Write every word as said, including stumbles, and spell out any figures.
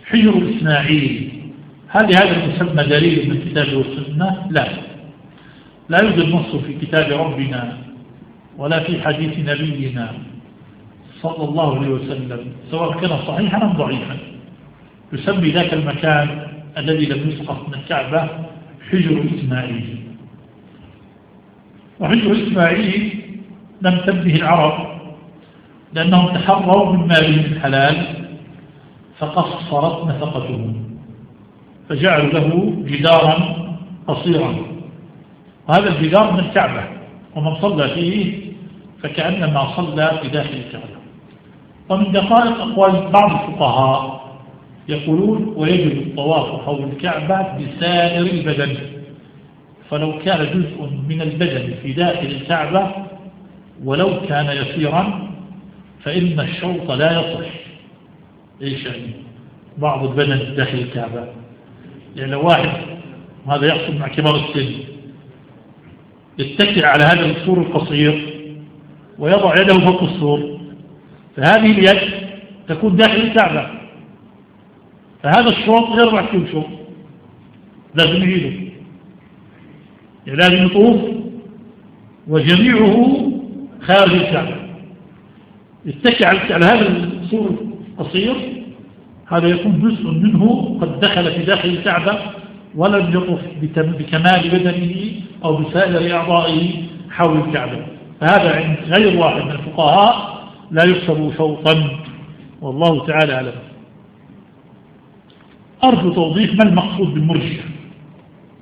حجر إسماعيل، هل هذا المسمى دليل من الكتاب والسنة؟ لا، لا يوجد نص في كتاب ربنا ولا في حديث نبينا صلى الله عليه وسلم سواء كان صحيحا أم ضعيفا يسمي ذاك المكان الذي لم يسقط من الكعبة حجر إسماعيل. وحجر إسماعيل لم تبنه العرب لأنهم تحروا من مالهم الحلال فقصرت نفقتهم فجعلوا له جدارا قصيرا، وهذا الجدار من الكعبة، ومن صلى فيه فكأنما صلى في داخل الكعبة. ومن دقائق أقوال بعض الفقهاء يقولون ويجب الطواف حول الكعبة بسائر البدن، فلو كان جزء من البدن في داخل الكعبة ولو كان يسيرا فإن الشوط لا يصح. إيش يعني بعض البدن داخل الكعبة؟ يعني لو واحد، وهذا يحصل مع كبار السن، يتكئ على هذا السور القصير ويضع يده فوق السور، فهذه اليد تكون داخل الكعبة، فهذا الشوط غير محكوم شوط، لازم يجيله، يعني لازم يطوف وجميعه خارج الكعبة. يتكئ على هذا السور القصير، هذا يكون جزء منه قد دخل في داخل الكعبة ولم يطف بكمال بدنه أو بسائر أعضائه حول الكعبة، فهذا عند غير واحد من الفقهاء لا يحسب شوطا، والله تعالى أعلم. أرجو توضيح ما المقصود بالمرجئة.